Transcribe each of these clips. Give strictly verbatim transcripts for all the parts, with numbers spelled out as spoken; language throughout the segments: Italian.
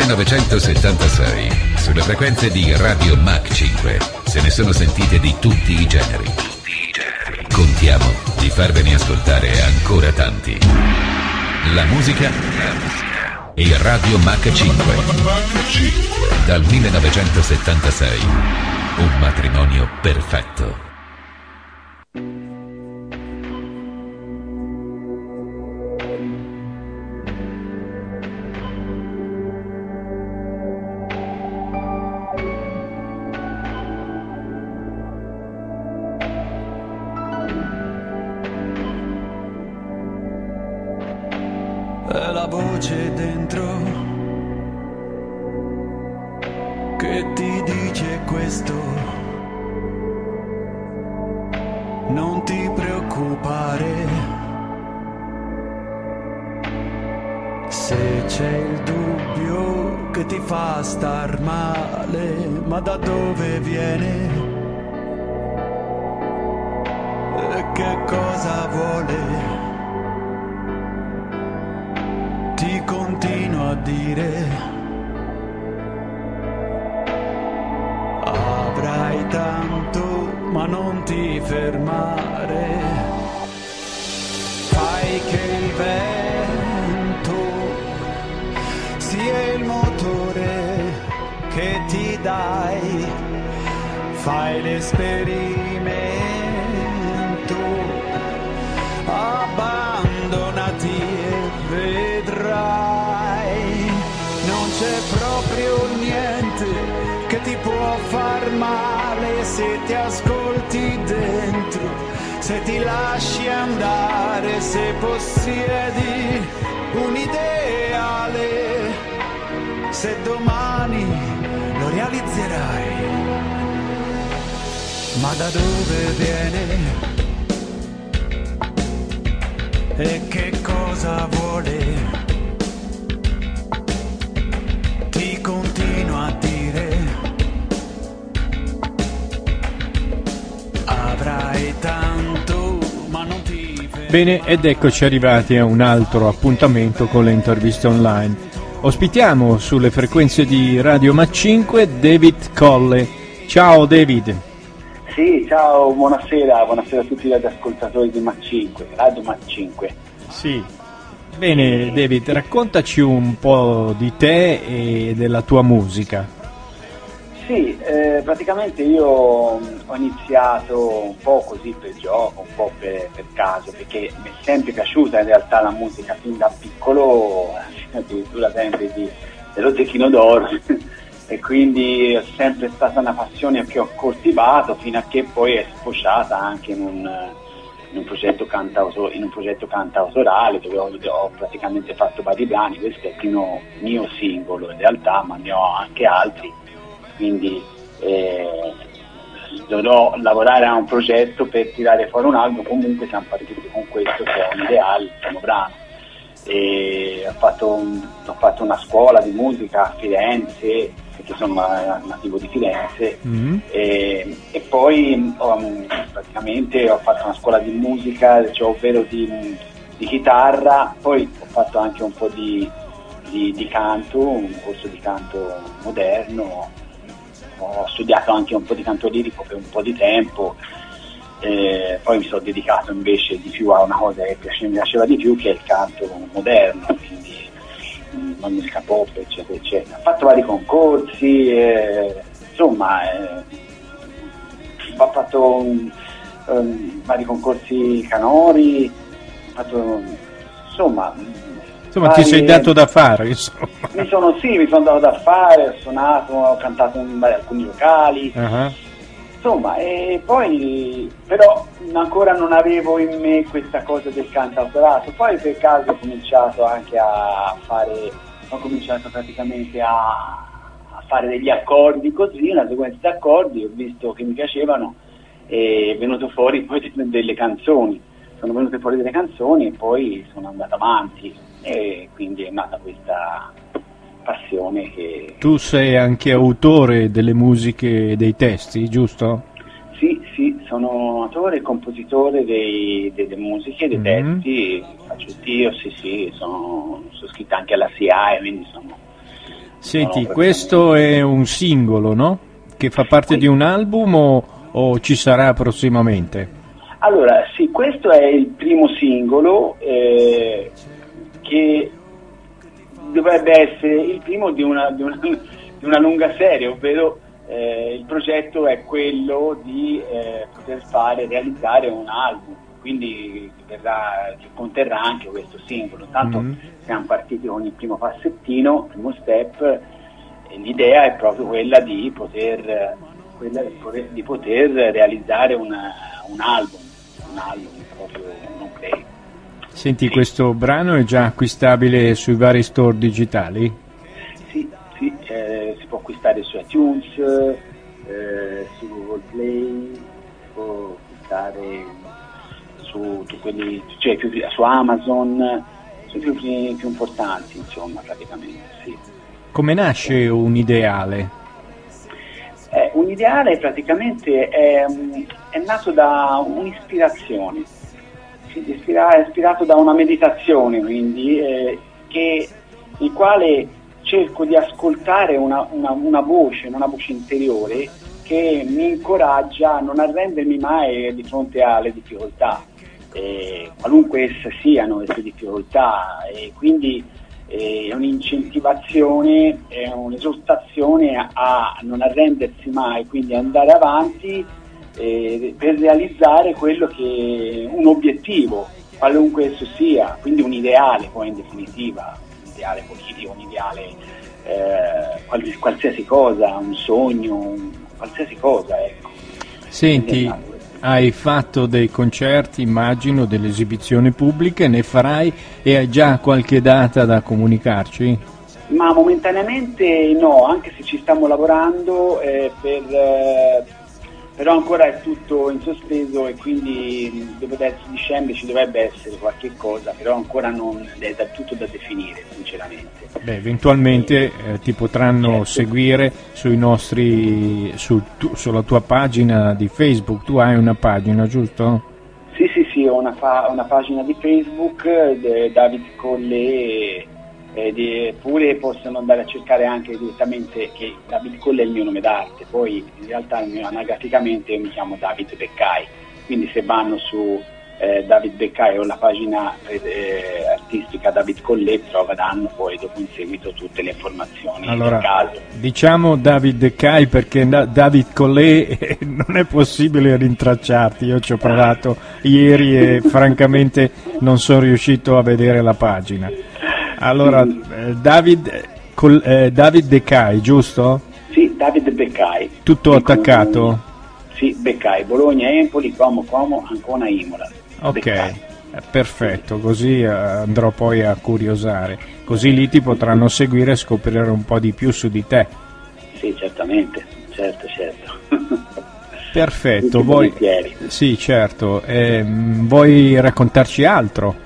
millenovecentosettantasei, sulle frequenze di Radio Mach cinque, se ne sono sentite di tutti i generi. Contiamo di farvene ascoltare ancora tanti. La musica e Radio Mach cinque. Dal millenovecentosettantasei, un matrimonio perfetto. È la voce dentro che ti dice questo. Non ti preoccupare se c'è il dubbio che ti fa star male, ma da dove viene? E che cosa vuole? Ti continuo a dire, avrai tanto, ma non ti fermare. Fai che il vento sia il motore che ti dai, fai l'esperimento, abbandonati e vedrai, non c'è proprio niente che ti può far male se ti ascolti dentro, se ti lasci andare, se possiedi un ideale, se domani lo realizzerai. Ma da dove viene? E che cosa vuole? Ti continuo a dire, avrai tanto, ma non ti fermare. Bene, ed eccoci arrivati a un altro appuntamento con le interviste online. Ospitiamo sulle frequenze di Radio Mach cinque David Colle. Ciao David. Sì, ciao, buonasera, buonasera a tutti gli ascoltatori di Mach cinque, Radio Mach cinque. Sì, bene David, raccontaci un po' di te e della tua musica. Sì, eh, praticamente io ho iniziato un po' così per gioco, un po' per, per caso, perché mi è sempre piaciuta in realtà la musica, fin da piccolo, addirittura sempre di, dello Zecchino d'Oro. E quindi è sempre stata una passione che ho coltivato fino a che poi è sfociata anche in un, in un progetto cantauto, in un progetto cantautorale dove ho, ho praticamente fatto vari brani. Questo è il primo mio singolo in realtà, ma ne ho anche altri, quindi eh, dovrò lavorare a un progetto per tirare fuori un album. Comunque siamo partiti con questo che è un ideale, il primo brano. E ho fatto, un, ho fatto una scuola di musica a Firenze, perché sono nativo di Firenze, mm-hmm. e, e poi um, praticamente ho fatto una scuola di musica, cioè ovvero di, di chitarra, poi ho fatto anche un po' di, di, di canto, un corso di canto moderno, ho studiato anche un po' di canto lirico per un po' di tempo. Eh, poi mi sono dedicato invece di più a una cosa che mi piaceva di più, che è il canto moderno, quindi mh, la musica pop, eccetera, eccetera. Ho fatto vari concorsi, eh, insomma, eh, ho fatto um, um, vari concorsi canori, ho fatto, insomma... Insomma, ti sei dato da fare, insomma. Mi sono, sì, mi sono dato da fare, ho suonato, ho cantato in alcuni locali. Uh-huh. Insomma, e poi però ancora non avevo in me questa cosa del cantautorato. Poi per caso ho cominciato anche a fare, ho cominciato praticamente a, a fare degli accordi così, una sequenza di accordi, ho visto che mi piacevano e è venuto fuori poi delle canzoni. Sono venute fuori delle canzoni e poi sono andato avanti e quindi è nata questa passione che... Tu sei anche autore delle musiche e dei testi, giusto? Sì, sì, sono autore e compositore dei, delle musiche e dei mm-hmm. testi, faccio io, sì, sì, sono, sono scritta anche alla S I A E, quindi sono Senti, questo è un singolo, no? Che fa parte di un album o, o ci sarà prossimamente? Allora, sì, questo è il primo singolo eh, che dovrebbe essere il primo di una, di una, di una lunga serie, ovvero eh, il progetto è quello di eh, poter fare, realizzare un album, quindi verrà, che conterrà anche questo singolo. Tanto mm-hmm. siamo partiti con il primo passettino, il primo step, e l'idea è proprio quella di poter, quella di poter realizzare una, un album, un album proprio non play. Senti, sì. Questo brano è già acquistabile sui vari store digitali? Sì, sì, eh, si può acquistare su iTunes, eh, su Google Play, si può acquistare su, su quelli, cioè più, su Amazon, su più, più, più importanti, insomma, praticamente, sì. Come nasce un ideale? Eh, un ideale praticamente è, è nato da un'ispirazione, è ispirato da una meditazione, quindi, eh, che, il quale cerco di ascoltare una, una, una voce, una voce interiore che mi incoraggia a non arrendermi mai di fronte alle difficoltà, eh, qualunque esse siano queste difficoltà, e quindi è un'incentivazione, è un'esortazione a, a non arrendersi mai, quindi andare avanti eh, per realizzare quello che un obiettivo, qualunque esso sia, quindi un ideale poi in definitiva, un ideale politico, un ideale eh, quals- qualsiasi cosa, un sogno, un, qualsiasi cosa, ecco. Senti, hai fatto dei concerti, immagino, delle esibizioni pubbliche, ne farai e hai già qualche data da comunicarci? Ma momentaneamente no, anche se ci stiamo lavorando, eh, per, eh, però ancora è tutto in sospeso, e quindi dopo dicembre ci dovrebbe essere qualche cosa, però ancora non è da, tutto da definire, sinceramente. Beh, eventualmente eh, ti potranno certo. seguire sui nostri, sul tu, sulla tua pagina di Facebook. Tu hai una pagina, giusto? Sì, sì, sì, ho una, fa, una pagina di Facebook, de, David Colle, eh, di, pure possono andare a cercare anche direttamente, che David Colle è il mio nome d'arte, poi in realtà il mio, anagraficamente io mi chiamo David Beccai, quindi se vanno su eh, David Beccai o la pagina eh, artistica David Colle troveranno poi dopo in seguito tutte le informazioni allora, del caso. Diciamo David Beccai perché da- David Colle eh, non è possibile rintracciarti, io ci ho provato ieri e francamente non sono riuscito a vedere la pagina. Allora, eh, David, col, eh, David Beccai, giusto? Sì, David Beccai. Tutto sì, attaccato? Con, sì, Beccai, Bologna, Empoli, Como, Como, Ancona, Imola. Ok, Beccai. Perfetto, così eh, andrò poi a curiosare, così lì ti potranno seguire e scoprire un po' di più su di te. Sì, certamente, certo, certo. Perfetto, vuoi... Sì, certo, eh, vuoi raccontarci altro?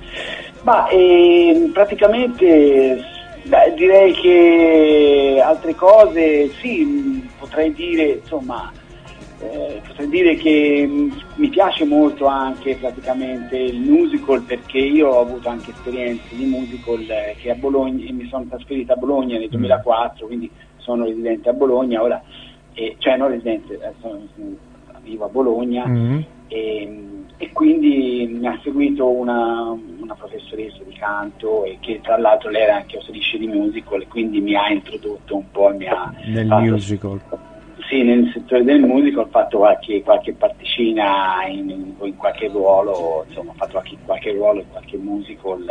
Ma eh, praticamente beh, direi che altre cose sì, potrei dire, insomma, eh, potrei dire che mh, mi piace molto anche praticamente il musical, perché io ho avuto anche esperienze di musical eh, che a Bologna, mi sono trasferita a Bologna nel duemilaquattro, quindi sono residente a Bologna ora, eh, cioè non residente, eh, sono, sono, vivo a Bologna. Mm-hmm. E, e quindi mi ha seguito una, una professoressa di canto, e che tra l'altro lei era anche autrice di musical, e quindi mi ha introdotto un po', mi ha nel fatto, musical. Sì, nel settore del musical ho fatto qualche, qualche particina in, in, in qualche ruolo, insomma ho fatto qualche, qualche ruolo in qualche musical,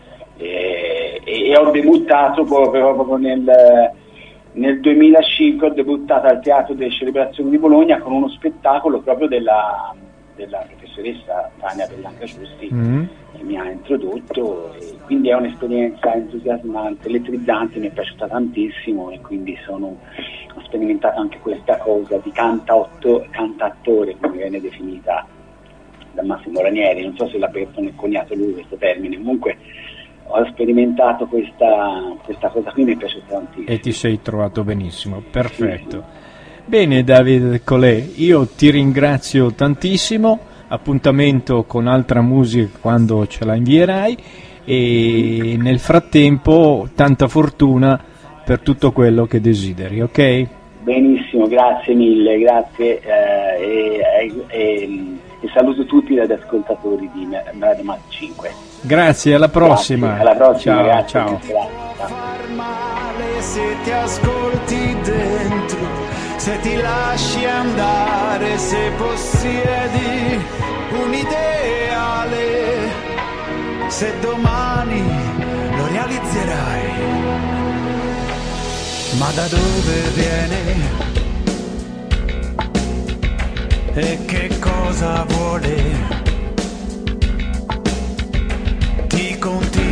e, e, e ho debuttato proprio, proprio nel Nel duemilacinque ho debuttato al Teatro delle Celebrazioni di Bologna con uno spettacolo proprio della, della professoressa Tania Bellanca Giusti, mm-hmm. che mi ha introdotto, e quindi è un'esperienza entusiasmante, elettrizzante, mi è piaciuta tantissimo, e quindi sono, ho sperimentato anche questa cosa di cantaotto, cantattore, come viene definita da Massimo Ranieri, non so se l'ha coniato lui questo termine, comunque ho sperimentato questa, questa cosa qui, mi è piaciuta tantissimo. E ti sei trovato benissimo, perfetto. Sì, sì. Bene David Colle, io ti ringrazio tantissimo, appuntamento con altra musica quando ce la invierai, e nel frattempo tanta fortuna per tutto quello che desideri, ok? Benissimo, grazie mille, grazie eh, e, e, e saluto tutti gli ascoltatori di Radio Mac cinque. Grazie, alla prossima. Grazie, alla prossima, ciao, grazie, ciao. Grazie, ciao. Far male se ti ascolti dentro, se ti lasci andare, se possiedi un ideale, se domani lo realizzerai. Ma da dove viene? E che cosa vuole? Ti continui